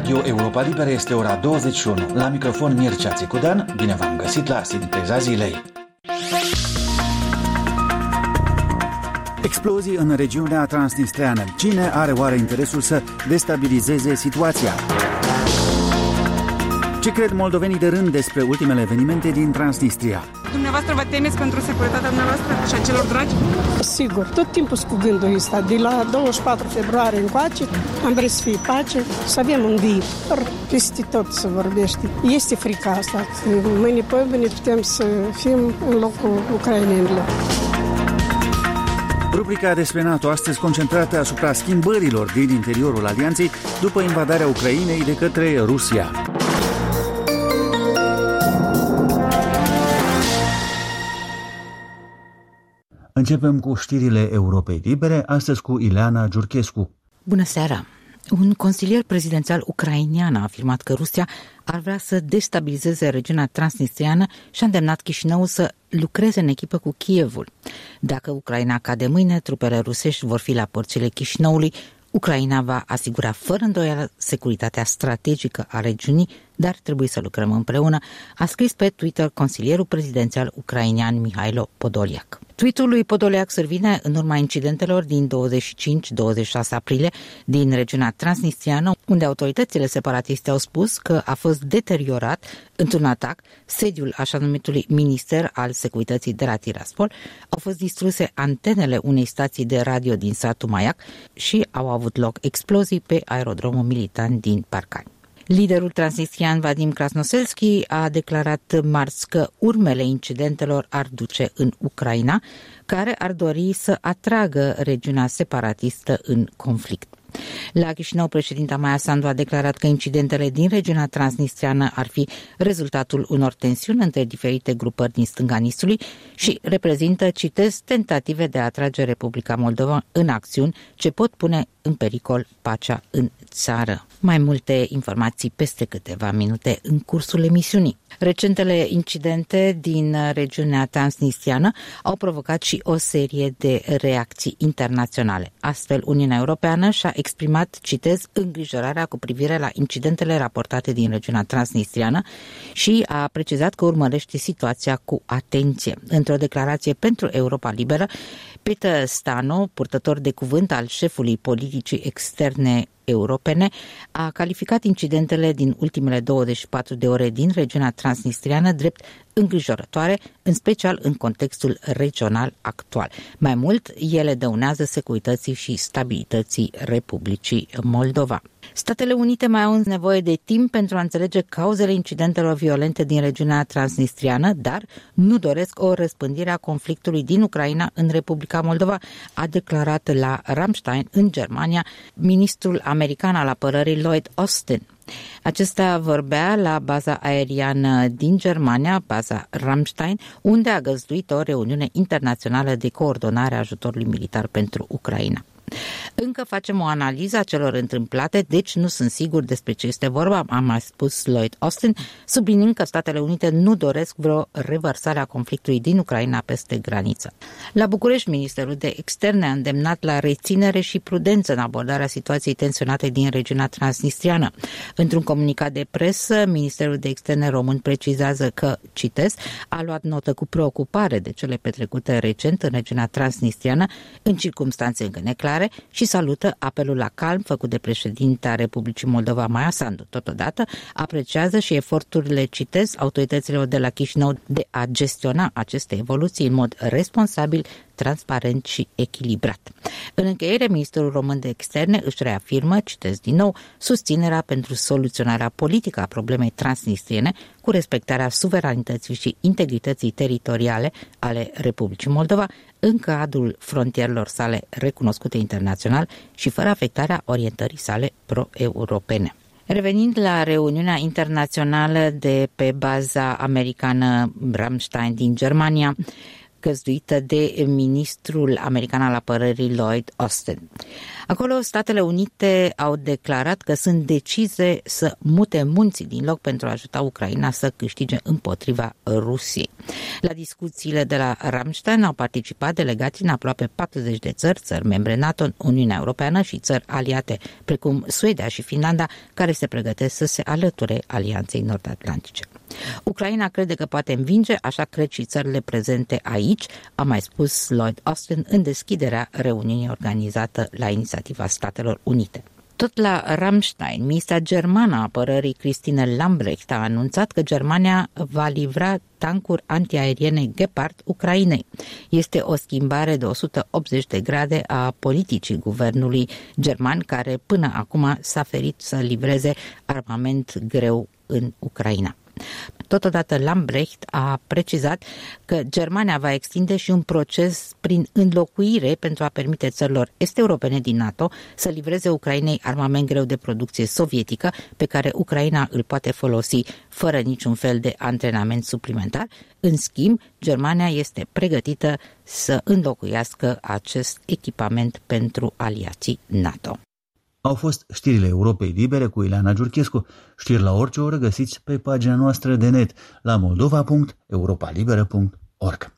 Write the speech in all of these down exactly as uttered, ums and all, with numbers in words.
Radio Europa Liberă este ora douăzeci și unu. La microfon Mircea Țicudean, bine v-am găsit la Sinteza Zilei. Explozii în regiunea transnistreană. Cine are oare interesul să destabilizeze situația? Ce cred moldovenii de rând despre ultimele evenimente din Transnistria? Dumneavoastră vă temeți pentru securitatea dumneavoastră și a celor dragi? Sigur, tot timpul cu gândul ăsta. De la douăzeci și patru februarie încoace am vrut să fie pace, să avem un viitor, peste tot să vorbește. Este frica asta, că mâine pe mâine putem să fim în locul ucrainenilor. Rubrica despre NATO astăzi concentrată asupra schimbărilor din interiorul alianței după invadarea Ucrainei de către Rusia. Începem cu știrile Europei Libere, astăzi cu Ileana Giurchescu. Bună seara! Un consilier prezidențial ucrainean a afirmat că Rusia ar vrea să destabilizeze regiunea transnistriană și a îndemnat Chișinăul să lucreze în echipă cu Kievul. Dacă Ucraina cade mâine, trupele rusești vor fi la porțile Chișinăului. Ucraina va asigura fără îndoială securitatea strategică a regiunii, dar trebuie să lucrăm împreună, a scris pe Twitter consilierul prezidențial ucrainean Mihailo Podolyak. Tweetul lui Podolyak survine în urma incidentelor din douăzeci și cinci douăzeci și șase aprilie din regiunea transnistriană, unde autoritățile separatiste au spus că a fost deteriorat într-un atac sediul așa numitului Minister al Securității de la Tiraspol, au fost distruse antenele unei stații de radio din satul Maiac și au avut loc explozii pe aerodromul militar din Parcani. Liderul transnistrian Vadim Krasnoselski a declarat marți că urmele incidentelor ar duce în Ucraina, care ar dori să atragă regiunea separatistă în conflict. La Chișinău, președinta Maia Sandu a declarat că incidentele din regiunea transnistriană ar fi rezultatul unor tensiuni între diferite grupări din stânga Nistrului și reprezintă, citez, tentative de a atrage Republica Moldova în acțiuni ce pot pune în pericol pacea în țară. Mai multe informații peste câteva minute în cursul emisiunii. Recentele incidente din regiunea transnistriană au provocat și o serie de reacții internaționale. Astfel, Uniunea Europeană și-a exprimat, citez, îngrijorarea cu privire la incidentele raportate din regiunea transnistriană și a precizat că urmărește situația cu atenție. Într-o declarație pentru Europa Liberă, Peter Stano, purtător de cuvânt al șefului politicii externe europene, a calificat incidentele din ultimele douăzeci și patru de ore din regiunea transnistriană drept îngrijorătoare, în special în contextul regional actual. Mai mult, ele dăunează securității și stabilității Republicii Moldova. Statele Unite mai au nevoie de timp pentru a înțelege cauzele incidentelor violente din regiunea transnistriană, dar nu doresc o răspândire a conflictului din Ucraina în Republica Moldova, a declarat la Ramstein, în Germania, ministrul american al apărării Lloyd Austin. Acesta vorbea la baza aeriană din Germania, baza Ramstein, unde a găzduit o reuniune internațională de coordonare a ajutorului militar pentru Ucraina. Încă facem o analiză a celor întâmplate, deci nu sunt sigur despre ce este vorba, a mai spus Lloyd Austin, subliniind că Statele Unite nu doresc vreo revărsare a conflictului din Ucraina peste graniță. La București, Ministerul de Externe a îndemnat la reținere și prudență în abordarea situației tensionate din regiunea transnistriană. Într-un comunicat de presă, Ministerul de Externe român precizează că, citez, a luat notă cu preocupare de cele petrecute recent în regiunea transnistriană, în circumstanțe încă neclare, și salută apelul la calm făcut de președinta Republicii Moldova Maia Sandu. Totodată apreciază și eforturile, citez, autorităților de la Chișinău de a gestiona aceste evoluții în mod responsabil, transparent și echilibrat. În încheiere, Ministerul Român de Externe își reafirmă, citez din nou, susținerea pentru soluționarea politică a problemei transnistriene cu respectarea suveranității și integrității teritoriale ale Republicii Moldova în cadrul frontierelor sale recunoscute internațional și fără afectarea orientării sale pro-europene. Revenind la reuniunea internațională de pe baza americană Ramstein din Germania, găzduită de ministrul american al apărării Lloyd Austin. Acolo, Statele Unite au declarat că sunt decise să mute munții din loc pentru a ajuta Ucraina să câștige împotriva Rusiei. La discuțiile de la Ramstein au participat delegații în aproape patruzeci de țări, țări membre NATO, Uniunea Europeană și țări aliate, precum Suedia și Finlanda, care se pregătesc să se alăture Alianței Nord-Atlantice. Ucraina crede că poate învinge, așa cred și țările prezente aici, a mai spus Lloyd Austin în deschiderea reuniunii organizată la inițiativa Statelor Unite. Tot la Ramstein, ministra germană a apărării Christine Lambrecht a anunțat că Germania va livra tancuri antiaeriene Gepard Ucrainei. Este o schimbare de o sută optzeci de grade a politicii guvernului german, care până acum s-a ferit să livreze armament greu în Ucraina. Totodată, Lambrecht a precizat că Germania va extinde și un proces prin înlocuire pentru a permite țărilor est-europene din NATO să livreze Ucrainei armament greu de producție sovietică, pe care Ucraina îl poate folosi fără niciun fel de antrenament suplimentar. În schimb, Germania este pregătită să înlocuiască acest echipament pentru aliații NATO. Au fost știrile Europei Libere cu Ileana Giurchescu. Știri la orice oră găsiți pe pagina noastră de net la moldova punct europa liberă punct org.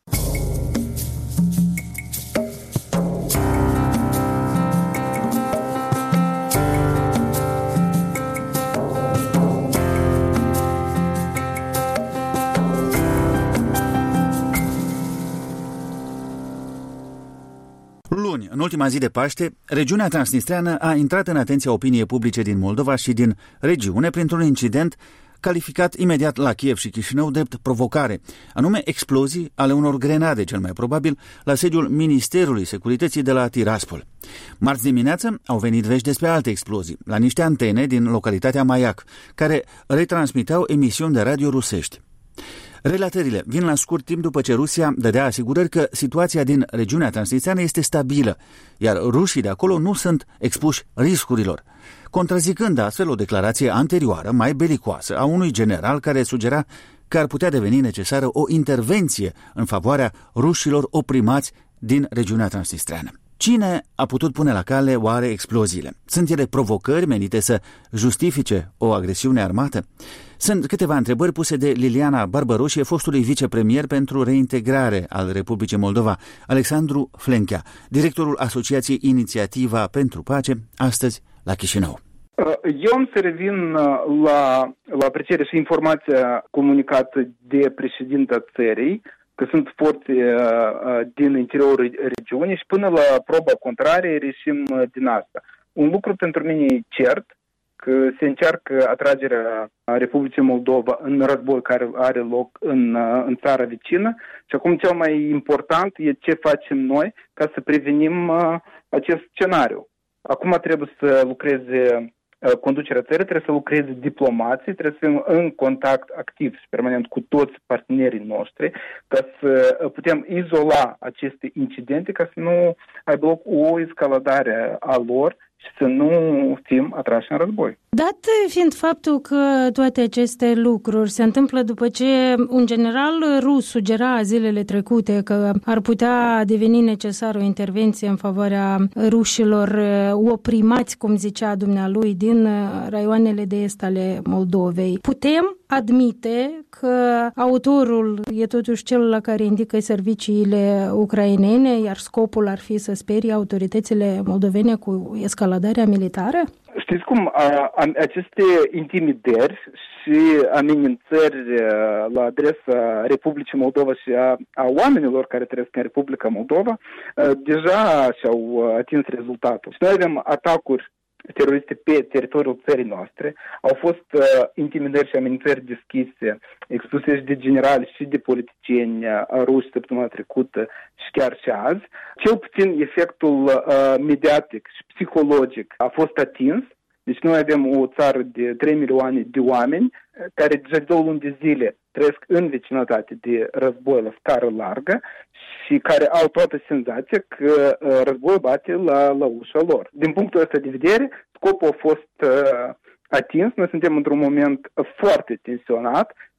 Luni, în ultima zi de Paște, regiunea transnistreană a intrat în atenția opiniei publice din Moldova și din regiune printr-un incident calificat imediat la Kiev și Chișinău drept provocare, anume explozii ale unor grenade, cel mai probabil, la sediul Ministerului Securității de la Tiraspol. Marți dimineață au venit vești despre alte explozii, la niște antene din localitatea Maiac, care retransmiteau emisiuni de radio rusești. Relatările vin la scurt timp după ce Rusia dădea asigurări că situația din regiunea transnistreană este stabilă, iar rușii de acolo nu sunt expuși riscurilor, contrazicând astfel o declarație anterioară, mai belicoasă, a unui general care sugera că ar putea deveni necesară o intervenție în favoarea rușilor oprimați din regiunea transnistreană. Cine a putut pune la cale oare exploziile? Sunt ele provocări menite să justifice o agresiune armată? Sunt câteva întrebări puse de Liliana Barbaroșie, fostului vicepremier pentru reintegrare al Republicii Moldova, Alexandru Flenchea, directorul Asociației Inițiativa pentru Pace, astăzi la Chișinău. Eu am să revin la, la apreciere și informația comunicată de președinta țării, că sunt forțe uh, din interiorul regiunii și până la proba contrarie reșim uh, din asta. Un lucru pentru mine e cert, că se încearcă atragerea Republicii Moldova în război care are loc în, uh, în țara vecină și acum cel mai important e ce facem noi ca să prevenim uh, acest scenariu. Acum trebuie să lucreze conducerea țării, trebuie să lucreze diplomații, trebuie să fim în contact activ și permanent cu toți partenerii noștri ca să putem izola aceste incidente, ca să nu aibă loc o escaladare a lor și să nu fim atrași în război. Dat fiind faptul că toate aceste lucruri se întâmplă după ce un general rus sugera zilele trecute că ar putea deveni necesară o intervenție în favoarea rușilor oprimați, cum zicea dumnealui, din raioanele de est ale Moldovei, putem admite că autorul e totuși cel la care indică serviciile ucrainene, iar scopul ar fi să sperie autoritățile moldovene cu escaladarea militară? Știți cum, a, a, aceste intimidări și amenințări a, la adresa Republicii Moldova și a, a oamenilor care trăiesc în Republica Moldova a, deja și-au atins rezultatul. Și noi avem atacuri teroriste pe teritoriul țării noastre, au fost uh, intimidări și amenințări deschise, expuse și de generali și de politicieni uh, ruși săptămâna trecută și chiar și azi. Cel puțin efectul uh, mediatic și psihologic a fost atins. Deci noi avem o țară de trei milioane de oameni care deja de două luni de zile trăiesc în vecinătate de război la scară largă și care au toată senzația că uh, războiul bate la, la ușa lor. Din punctul ăsta de vedere, scopul a fost uh, atins. Noi suntem într-un moment foarte tensionat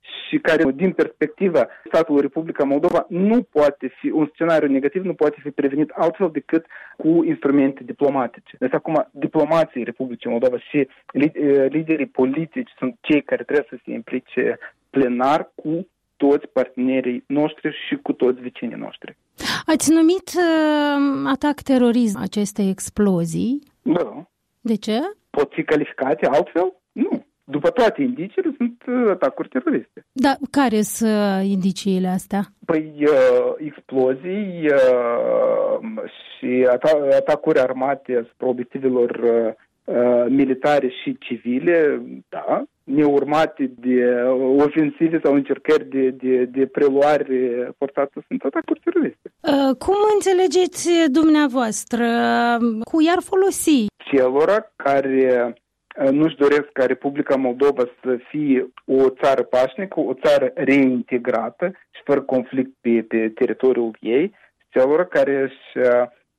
și care, din perspectiva statului Republica Moldova, nu poate fi, un scenariu negativ nu poate fi prevenit altfel decât cu instrumente diplomatice. Deci acum, diplomații Republicii Moldova și liderii politici sunt cei care trebuie să se implice plenar cu toți partenerii noștri și cu toți vecinii noștri. Ați numit uh, atac terorism aceste explozii? Da. De ce? Pot fi calificate altfel? Nu. După toate indiciile, sunt atacuri teroriste. Da, care sunt indiciile astea? Păi, uh, explozii uh, și ata- atacuri armate asupra obiectivelor uh, militare și civile, da, neurmate de ofensive sau încercări de, de, de preluare forțată, sunt atacuri teroriste. Uh, cum înțelegeți dumneavoastră? Cui ar folosi? Celor care nu-și doresc ca Republica Moldova să fie o țară pașnică, o țară reintegrată și fără conflict pe, pe teritoriul ei, celor care își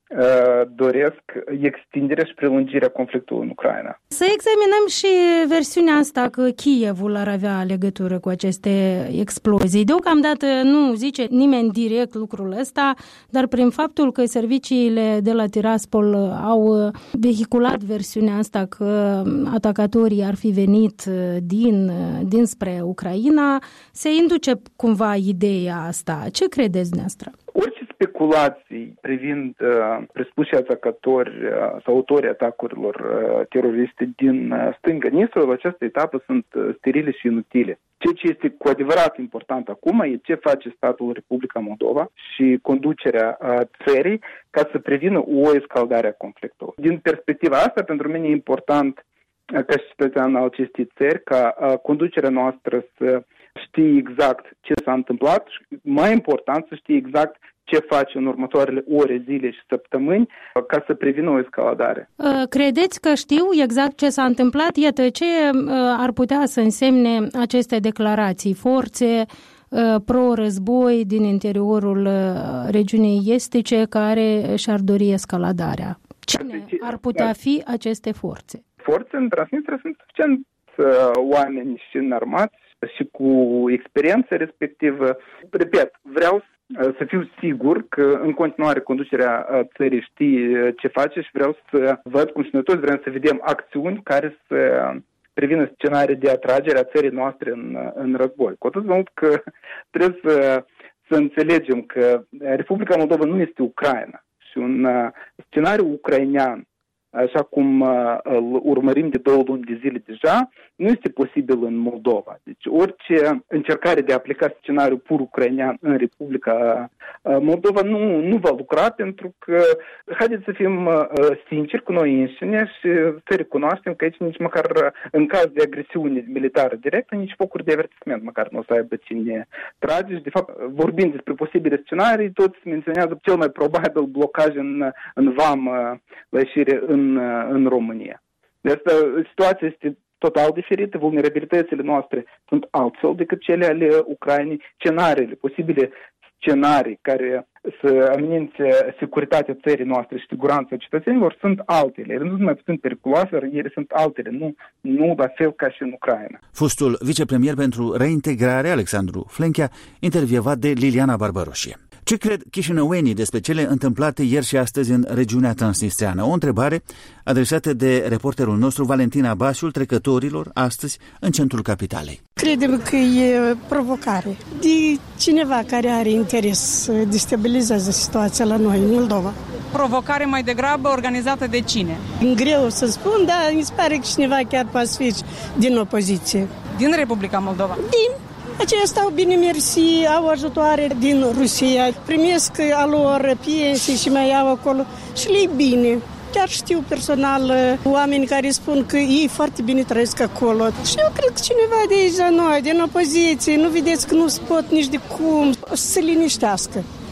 uh, doresc extinderea și prelungirea conflictului în Ucraina. Să examinăm și versiunea asta că Kievul ar avea legătură cu aceste explozii. Deocamdată nu zice nimeni direct lucrul ăsta, dar prin faptul că serviciile de la Tiraspol au vehiculat versiunea asta că atacatorii ar fi venit din, dinspre Ucraina, se induce cumva ideea asta. Ce credeți dumneavoastră? Orice speculații privind uh, presupuși atacatori uh, sau autorii atacurilor uh, teroriste din uh, stânga Nistrului, la această etapă sunt uh, sterile și inutile. Ceea ce este cu adevărat important acum e ce face statul Republica Moldova și conducerea uh, țării ca să prevină o escaladare a conflictului. Din perspectiva asta, pentru mine e important uh, ca și cetățean al acestei țări ca uh, conducerea noastră să știe exact ce s-a întâmplat și, mai important, să știe exact ce face în următoarele ore, zile și săptămâni ca să prevină o escaladare. Credeți că știu exact ce s-a întâmplat? Iată, ce ar putea să însemne aceste declarații? Forțe pro-război din interiorul regiunii estice care și-ar dori escaladarea. Cine ar putea fi aceste forțe? Forțe în Transnistria sunt suficient oameni și înarmați și cu experiență respectivă. Repet, vreau să fiu sigur că în continuare conducerea țării știe ce face și vreau să văd cum și noi toți vrem să vedem acțiuni care să prevină scenarii de atragere a țării noastre în, în război. Cu atât mult că trebuie să, să înțelegem că Republica Moldova nu este Ucraina și un scenariu ucrainean, așa cum uh, îl urmărim de două luni de zile deja, nu este posibil în Moldova. Deci orice încercare de a aplica scenariul pur ucrainean în Republica uh, Moldova nu, nu va lucra, pentru că, haideți să fim uh, sinceri cu noi înșine și să recunoaștem că aici nici măcar uh, în caz de agresiune militară directă, nici focuri de avertisment măcar nu o să aibă cine trage. Și, de fapt, vorbind despre posibile scenarii, toți menționează cel mai probabil blocaj în, în vamă la ieșire în În, în România. De asta situația este total diferită, vulnerabilitățile noastre sunt altfel decât cele ale Ucrainei, scenariile, posibile scenarii care să amenințe securitatea țării noastre și siguranța cetățenilor sunt altele. Ele nu sunt mai puțin periculoase, dar ele sunt altele, nu, nu la fel ca și în Ucraina. Fostul vicepremier pentru reintegrare, Alexandru Flenchea, intervievat de Liliana Barbaroșie. Ce cred chișinăuenii despre cele întâmplate ieri și astăzi în regiunea transnistreană? O întrebare adresată de reporterul nostru Valentina Basiul trecătorilor astăzi în centrul capitalei. Credem că e provocare de cineva care are interes să destabilizeze situația la noi în Moldova. Provocare mai degrabă organizată de cine? E greu să spun, dar mi se pare că cineva chiar poate fi din opoziție. Din Republica Moldova? Din. Aceia stau bine mersi, au ajutoare din Rusia, primesc a lor pensii și mai iau acolo și le-i bine. Chiar știu personal oameni care spun că ei foarte bine trăiesc acolo. Și eu cred că cineva de aici la noi, din opoziție, nu vedeți că nu se pot nici de cum, să se liniștească.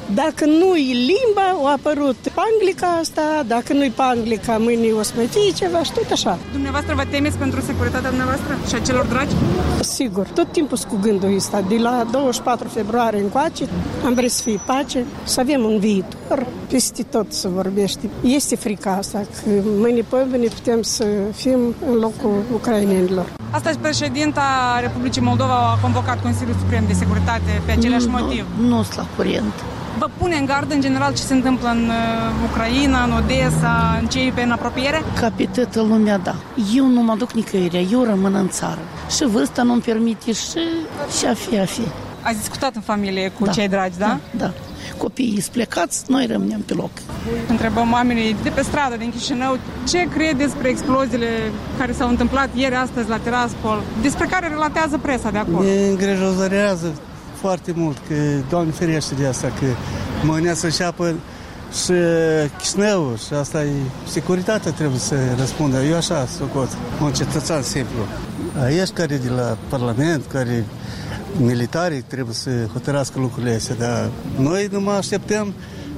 Dacă nu-i limba, a apărut panglica asta, dacă nu-i panglica, mâine o să mai fie ceva și tot așa. Dumneavoastră vă temeți pentru securitatea dumneavoastră și a celor dragi? Sigur, tot timpul cu gândul ăsta, de la douăzeci și patru februarie încoace, am vrea să fie pace, să avem un viitor, peste tot să vorbește. Este frica asta, că mâine pe mâine putem să fim în locul ucrainenilor. Astăzi președinta Republicii Moldova a convocat Consiliul Suprem de Securitate pe același nu, motiv. Nu sunt la curent. Vă pune în gardă, în general, ce se întâmplă în Ucraina, în Odessa, în cei pe în apropiere? Ca pe toată lumea, da. Eu nu mă duc nicăieri, eu rămân în țară. Și vârsta nu-mi permite și, și a fi, a fi. Ați discutat în familie cu da. cei dragi, da? Da, da. Copiii sunt plecați, noi rămânem pe loc. Întrebăm oamenii de pe stradă din Chișinău ce crede despre exploziile care s-au întâmplat ieri, astăzi la Tiraspol, despre care relatează presa de acolo. Ne îngrijorează foarte mult, că, Doamne ferește de asta, că mâine să înceapă și Chișinău și asta e securitatea trebuie să răspundă. Eu așa socot, un cetățean simplu. Aici care de la Parlament, care militarii trebuie să hotărască lucrurile astea, dar noi nu mă așteptăm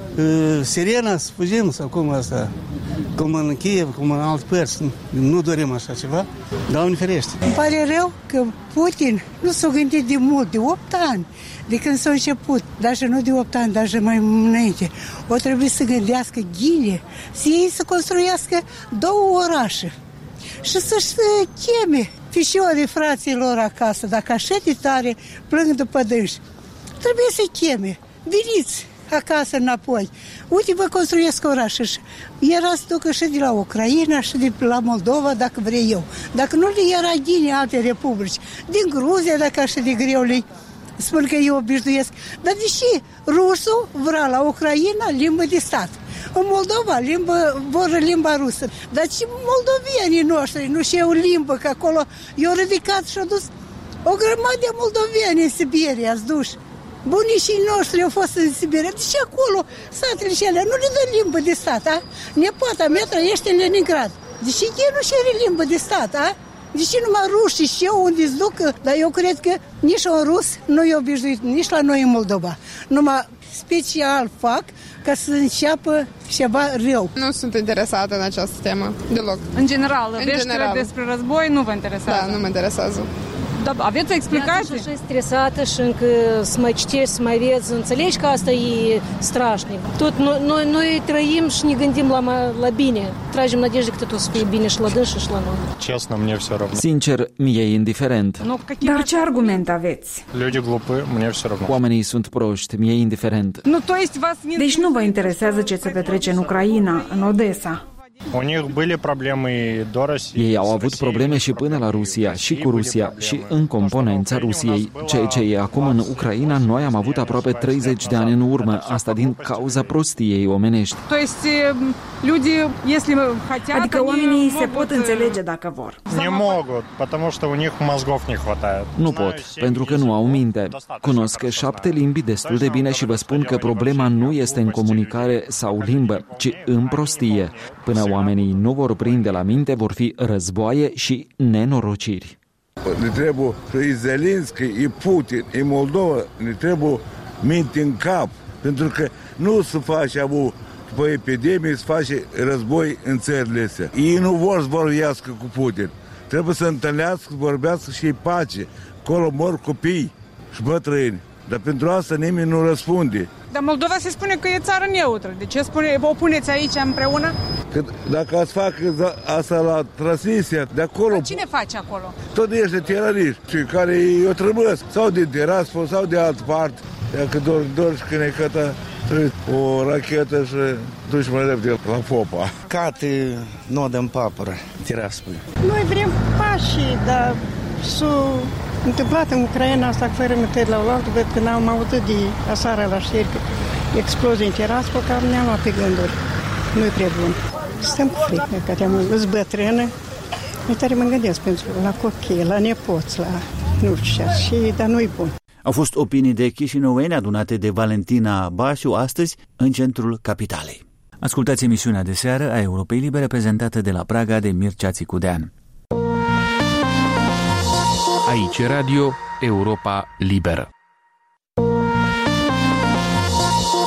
uh, sirena să fugim sau cum asta, cum în Kiev, cum în alte părți. Nu dorim așa ceva, Doamne ferește. Îmi pare rău că Putin nu s-a gândit de mult, de opt ani, de când s-a început, dar și nu de opt ani, dar și mai înainte. O trebuie să gândească ghine, să ei să construiască două orașe și să-și cheme fișorii fraților acasă, dacă așa de tare plâng după dânși. Trebuie să-i cheme. Veniți acasă înapoi. Uite, vă construiesc orașe. Era să ducă și de la Ucraina și de la Moldova, dacă vrei eu. Dacă nu le era din alte republici. Din Gruzia, dacă așa de greu le spun că eu obișnuiesc. Dar deși rusul vrea la Ucraina limbă de stat. În Moldova limbă, vor limba rusă. Dar și moldovenii noștri nu știu limbă, că acolo i-au ridicat și au dus o grămadă de moldovieni în Siberia, ați duși. Bunicii noștri au fost în Siberia. Deci acolo, satele și alea, nu le dă limbă de stat, a? Nepoata mea trăiește în Leningrad. Deși ei nu știu limbă de stat, a? Deși numai rușii și eu unde-ți duc, dar eu cred că nici un rus nu e obișnuit, nici la noi în Moldova. Numai special fac ca să înceapă ceva rău. Nu sunt interesată în această temă, deloc. În general, în veștile general. despre război nu vă interesează? Da, nu mă interesează. Da, aveți o explicație? Я așa stresată și încă să mai citești, să mai vezi, înțelegi că asta e strașnic. Tot noi, noi, noi trăim și ne gândim la, la bine. Tragem nădejde că tot o să fie bine și la dânsi și la noi. Честно, мне все равно. Sincer, mie e indiferent. Dar ce argument aveți? Люди глупы, мне все равно. Oamenii sunt proști, mie e indiferent. Nu, to есть вас не... Deci nu vă interesează ce se petrece în Ucraina, în Odessa. У них были проблемы до России. Ei au avut probleme și până la Rusia, și cu Rusia, și în componența Rusiei. Ceea ce e acum în Ucraina, noi am avut aproape treizeci de ani în urmă, asta din cauza prostiei omenești. То есть люди, если хотят, Adică oamenii se pot înțelege dacă vor. Не могут, потому что у них mozgov не хватает. Nu pot, pentru că nu au minte. Cunosc șapte limbi destul de bine și vă spun că problema nu este în comunicare sau limbă, ci în prostie. Până oamenii nu vor prinde la minte, vor fi războaie și nenorociri. Ne trebuie și Zelenski, și Putin, și Moldova, ne trebuie minte în cap, pentru că nu se face avut după epidemie, se face război în țările astea. Ei nu vor să vorbească cu Putin. Trebuie să întâlnească, să vorbească și pace. Acolo mor copii și bătrâni. Dar pentru asta nimeni nu răspunde. Dar Moldova se spune că e țară neutră. De ce spune, vă opuneți aici împreună? Că dacă ați fac asta la Transnistria, de acolo... Dar cine face acolo? Tot ești teroriști care îi trăbăsc. Sau din Tiraspol, sau de altă parte. Dacă dor, dor și când e cătă o rachetă și duci mai repede la Popa. Cate nu dăm papără, Tiraspol. Noi vrem pașii, dar s-a întâmplat în Ucraina asta fără mătări la oaltă, văd că n-am auzit de aseară la știri că explozii în Tiraspol, că ne-am luat pe gânduri. Nu-i prea bun. Stăm cu frică, că te-am îți bătrână. Eu tare mă gândesc pentru la copii, la nepoți, la nu știu ce, și, dar nu-i bun. Au fost opinii de chișinăueni adunate de Valentina Bașu astăzi în centrul capitalei. Ascultați emisiunea de seară a Europei Libere prezentată de la Praga de Mircea Țicudean. Aici Radio Europa Liberă.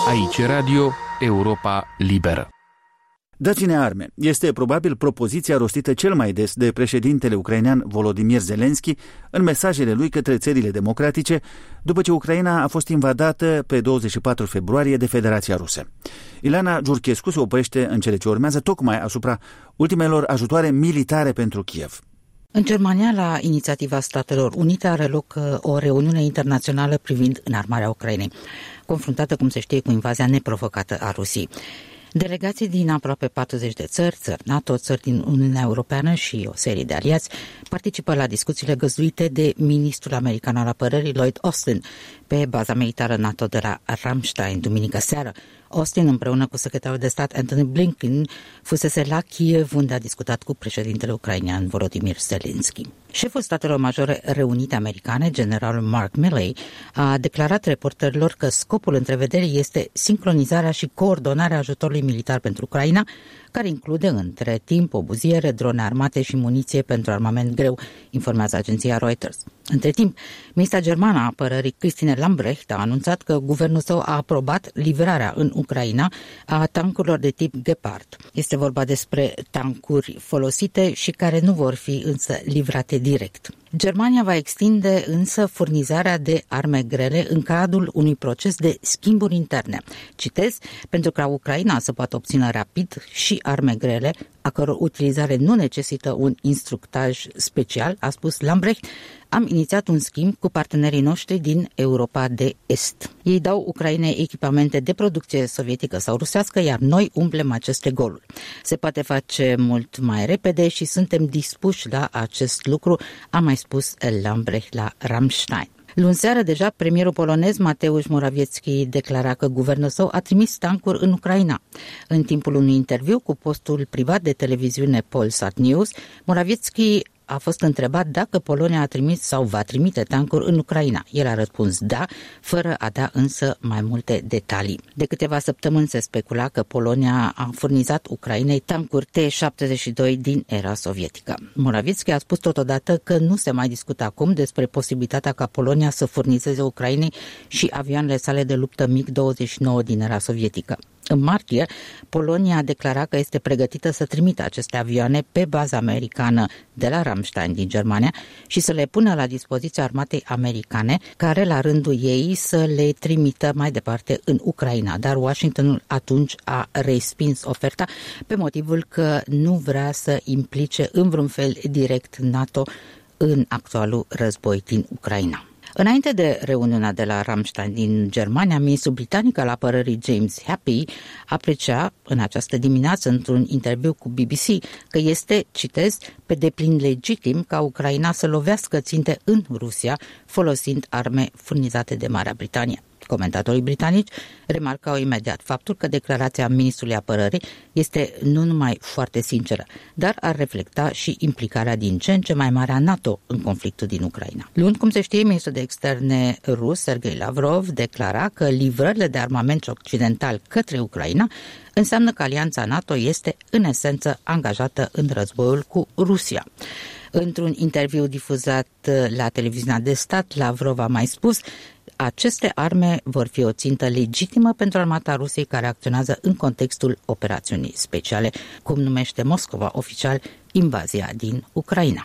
Aici Radio Europa Liberă. Dați-ne arme este probabil propoziția rostită cel mai des de președintele ucrainean Volodymyr Zelensky în mesajele lui către țările democratice după ce Ucraina a fost invadată pe douăzeci și patru februarie de Federația Rusă. Ileana Giurchescu se oprește în cele ce urmează tocmai asupra ultimelor ajutoare militare pentru Kiev. În Germania, la inițiativa Statelor Unite, are loc o reuniune internațională privind înarmarea Ucrainei, confruntată, cum se știe, cu invazia neprovocată a Rusiei. Delegații din aproape patruzeci de țări, țări NATO, țări din Uniunea Europeană și o serie de aliați participă la discuțiile găzduite de ministrul american al apărării Lloyd Austin pe baza militară NATO de la Ramstein, duminică seară. Austin, împreună cu secretarul de stat Antony Blinken, fusese la Kiev, unde a discutat cu președintele ucrainean Volodymyr Zelensky. Șeful Statelor Majore Reunite Americane, generalul Mark Milley, a declarat reporterilor că scopul întrevederii este sincronizarea și coordonarea ajutorului militar pentru Ucraina, care include între timp obuziere, drone armate și muniție pentru armament greu, informează agenția Reuters. Între timp, ministra germană a apărării Christine Lambrecht a anunțat că guvernul său a aprobat livrarea în Ucraina a tancurilor de tip Gepard. Este vorba despre tancuri folosite și care nu vor fi însă livrate direct. Germania va extinde însă furnizarea de arme grele în cadrul unui proces de schimburi interne. Citez, pentru ca Ucraina să poată obține rapid și arme grele, a căror utilizare nu necesită un instructaj special, a spus Lambrecht, am inițiat un schimb cu partenerii noștri din Europa de Est. Ei dau Ucrainei echipamente de producție sovietică sau rusească, iar noi umplem aceste goluri. Se poate face mult mai repede și suntem dispuși la acest lucru, a mai spus Lambrecht la Ramstein. Luni seară deja, premierul polonez Mateusz Morawiecki declara că guvernul său a trimis tancuri în Ucraina. În timpul unui interviu cu postul privat de televiziune Polsat News, Morawiecki a fost întrebat dacă Polonia a trimis sau va trimite tancuri în Ucraina. El a răspuns da, fără a da însă mai multe detalii. De câteva săptămâni se specula că Polonia a furnizat Ucrainei tancuri T șaptezeci și doi din era sovietică. Morawiecki a spus totodată că nu se mai discută acum despre posibilitatea ca Polonia să furnizeze Ucrainei și avioanele sale de luptă MiG douăzeci și nouă din era sovietică. În martie, Polonia a declarat că este pregătită să trimită aceste avioane pe baza americană de la Ramstein din Germania și să le pună la dispoziția armatei americane, care la rândul ei să le trimită mai departe în Ucraina. Dar Washingtonul atunci a respins oferta pe motivul că nu vrea să implice în vreun fel direct NATO în actualul război din Ucraina. Înainte de reuniunea de la Ramstein din Germania, ministrul britanic al apărării James Happy aprecia în această dimineață într-un interviu cu B B C că este, citez, pe deplin legitim ca Ucraina să lovească ținte în Rusia folosind arme furnizate de Marea Britanie. Comentatorii britanici remarcau imediat faptul că declarația ministrului apărării este nu numai foarte sinceră, dar ar reflecta și implicarea din ce în ce mai mare a NATO în conflictul din Ucraina. Luni, cum se știe, ministrul de externe rus, Sergei Lavrov, declara că livrările de armament occidental către Ucraina înseamnă că alianța NATO este, în esență, angajată în războiul cu Rusia. Într-un interviu difuzat la televiziunea de stat, Lavrov a mai spus: aceste arme vor fi o țintă legitimă pentru armata Rusiei care acționează în contextul operațiunii speciale, cum numește Moscova oficial invazia din Ucraina.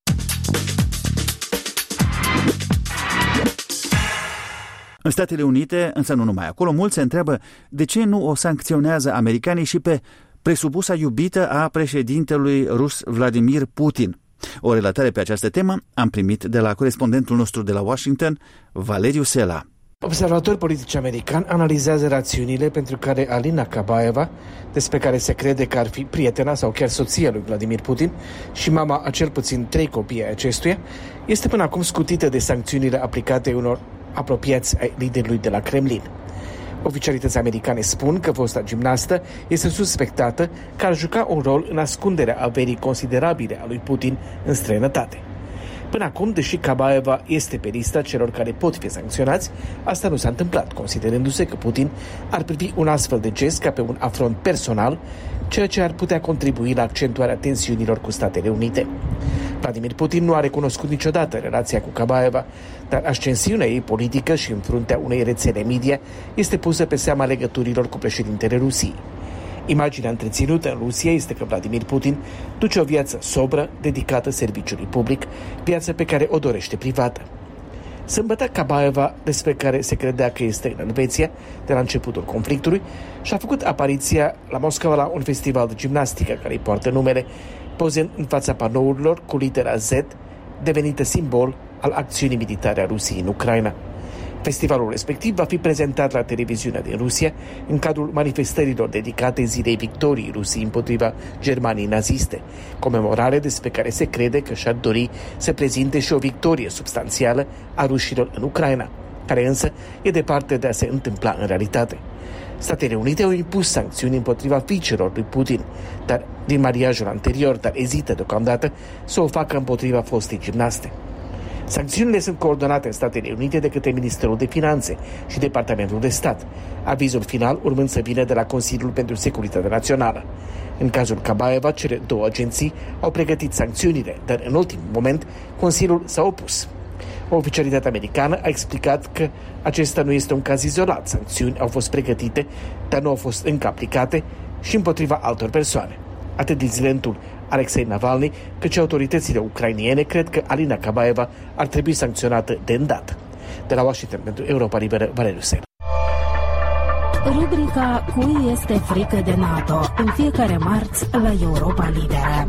În Statele Unite, însă nu numai acolo, mulți se întreabă de ce nu o sancționează americanii și pe presupusa iubită a președintelui rus Vladimir Putin. O relatare pe această temă am primit de la corespondentul nostru de la Washington, Valeriu Sela. Observatori politici americani analizează rațiunile pentru care Alina Kabaeva, despre care se crede că ar fi prietena sau chiar soția lui Vladimir Putin și mama a cel puțin trei copii ai acestuia, este până acum scutită de sancțiunile aplicate unor apropiați ai liderului de la Kremlin. Oficialități americane spun că fosta gimnastă este suspectată că ar juca un rol în ascunderea averii considerabile a lui Putin în străinătate. Până acum, deși Kabaeva este pe lista celor care pot fi sancționați, asta nu s-a întâmplat, considerându-se că Putin ar privi un astfel de gest ca pe un afront personal, ceea ce ar putea contribui la accentuarea tensiunilor cu Statele Unite. Vladimir Putin nu a recunoscut niciodată relația cu Kabaeva, dar ascensiunea ei politică și în fruntea unei rețele media este pusă pe seama legăturilor cu președintele Rusiei. Imaginea întreținută în Rusia este că Vladimir Putin duce o viață sobră, dedicată serviciului public, viață pe care o dorește privată. Sâmbătă, Kabaeva, despre care se credea că este în Elveția de la începutul conflictului, și-a făcut apariția la Moscova la un festival de gimnastică care îi poartă numele, pozând în fața panourilor cu litera Z, devenită simbol al acțiunii militare a Rusiei în Ucraina. Festivalul respectiv va fi prezentat la televiziunea din Rusia în cadrul manifestărilor dedicate Zilei Victoriei Rusiei împotriva Germaniei naziste, comemorare despre care se crede că și-ar dori să prezinte și o victorie substanțială a rușilor în Ucraina, care însă e departe de a se întâmpla în realitate. Statele Unite au impus sancțiuni împotriva fiicelor lui Putin, dar din mariajul anterior, dar ezită deocamdată să o facă împotriva fostei gimnaste. Sancțiunile sunt coordonate în Statele Unite de către Ministerul de Finanțe și Departamentul de Stat, avizul final urmând să vină de la Consiliul pentru Securitate Națională. În cazul Kabaeva, cele două agenții au pregătit sancțiunile, dar în ultimul moment Consiliul s-a opus. O oficialitate americană a explicat că acesta nu este un caz izolat. Sancțiuni au fost pregătite, dar nu au fost încă aplicate și împotriva altor persoane. Atât dizidentul Alexei Navalny, cât și autoritățile ucrainiene cred că Alina Kabaeva ar trebui sancționată de îndată. De la Washington pentru Europa Liberă, Valeriu Sel. Rubrica Cui este frică de NATO, în fiecare marți la Europa Liberă.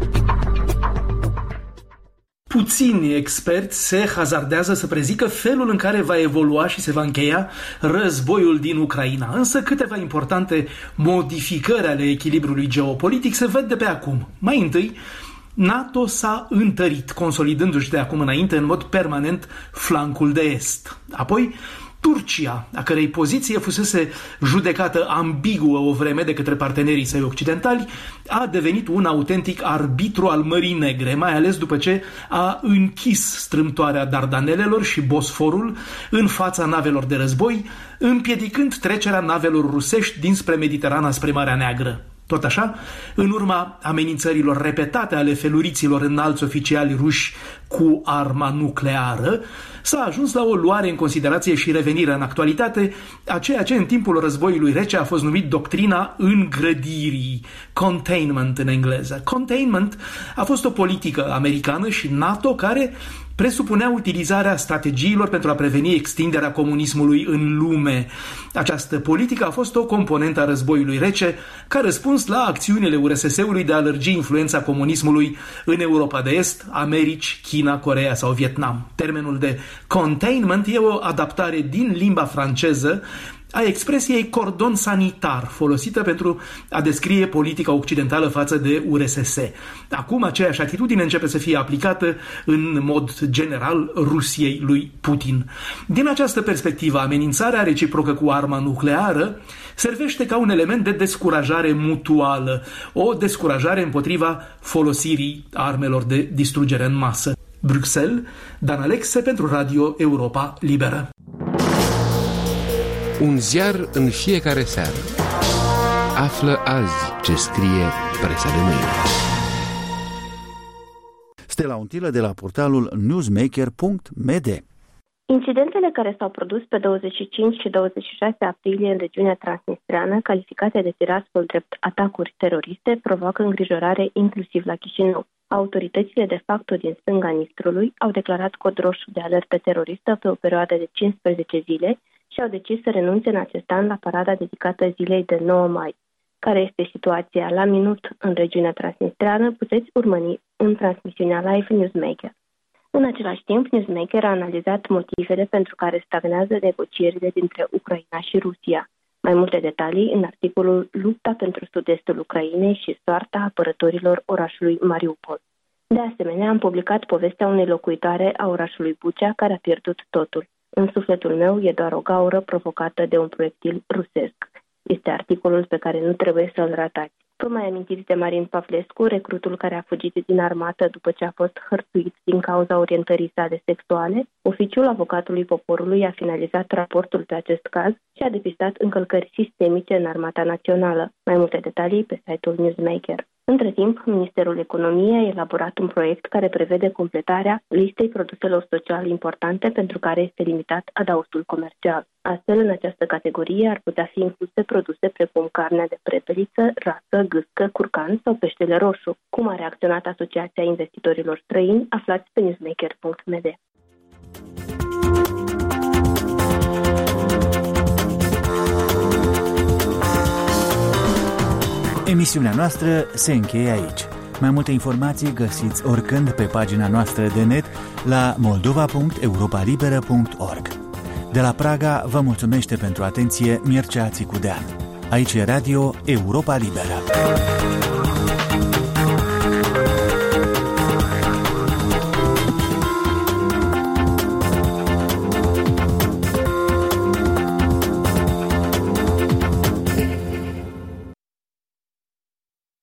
Puțini experți se hazardează să prezică felul în care va evolua și se va încheia războiul din Ucraina. Însă câteva importante modificări ale echilibrului geopolitic se văd de pe acum. Mai întâi, NATO s-a întărit, consolidându-și de acum înainte în mod permanent flancul de est. Apoi, Turcia, a cărei poziție fusese judecată ambiguă o vreme de către partenerii săi occidentali, a devenit un autentic arbitru al Mării Negre, mai ales după ce a închis strâmtoarea Dardanelelor și Bosforul în fața navelor de război, împiedicând trecerea navelor rusești dinspre Mediterana spre Marea Neagră. Tot așa, în urma amenințărilor repetate ale feluriților înalți oficiali ruși cu arma nucleară, s-a ajuns la o luare în considerație și revenire în actualitate a ceea ce în timpul războiului rece a fost numit doctrina îngrădirii, containment în engleză. Containment a fost o politică americană și NATO care presupunea utilizarea strategiilor pentru a preveni extinderea comunismului în lume. Această politică a fost o componentă a războiului rece ca răspuns la acțiunile U R S S-ului de a lărgi influența comunismului în Europa de Est, Americi, China, Coreea sau Vietnam. Termenul de containment e o adaptare din limba franceză a expresiei cordon sanitar, folosită pentru a descrie politica occidentală față de U R S S. Acum aceeași atitudine începe să fie aplicată în mod general Rusiei lui Putin. Din această perspectivă, amenințarea reciprocă cu arma nucleară servește ca un element de descurajare mutuală, o descurajare împotriva folosirii armelor de distrugere în masă. Bruxelles, Dan Alexe pentru Radio Europa Liberă. Un ziar în fiecare seară. Află azi ce scrie presa de mâine. Stella Untilă de la portalul newsmaker punct m d. Incidentele care s-au produs pe douăzeci și cinci și douăzeci și șase aprilie în regiunea transnistreană, calificate de Tiraspol drept atacuri teroriste, provoacă îngrijorare inclusiv la Chișinău. Autoritățile de facto din stânga Nistrului au declarat cod roșu de alertă teroristă pe o perioadă de cincisprezece zile și au decis să renunțe în acest an la parada dedicată zilei de nouă mai. Care este situația la minut în regiunea transnistreană, puteți urmări în transmisiunea live Newsmaker. În același timp, Newsmaker a analizat motivele pentru care stagnează negocierile dintre Ucraina și Rusia. Mai multe detalii în articolul Lupta pentru sud-estul Ucrainei și soarta apărătorilor orașului Mariupol. De asemenea, am publicat povestea unei locuitoare a orașului Bucea care a pierdut totul. În sufletul meu e doar o gaură provocată de un proiectil rusesc. Este articolul pe care nu trebuie să-l ratați. Vă mai amintiți de Marin Pavlescu, recrutul care a fugit din armată după ce a fost hărțuit din cauza orientării sale sexuale? Oficiul avocatului poporului a finalizat raportul pe acest caz și a depistat încălcări sistemice în armata națională. Mai multe detalii pe site-ul Newsmaker. Între timp, Ministerul Economiei a elaborat un proiect care prevede completarea listei produselor sociale importante pentru care este limitat adausul comercial. Astfel, în această categorie ar putea fi incluse produse precum carnea de prepeliță, rasă, gâscă, curcan sau peștele roșu, cum a reacționat Asociația Investitorilor Străini, aflați pe newsmaker punct m d. Emisiunea noastră se încheie aici. Mai multe informații găsiți oricând pe pagina noastră de net la moldova punct europa liberă punct org. De la Praga vă mulțumește pentru atenție Mircea Țicudean. Aici e Radio Europa Liberă.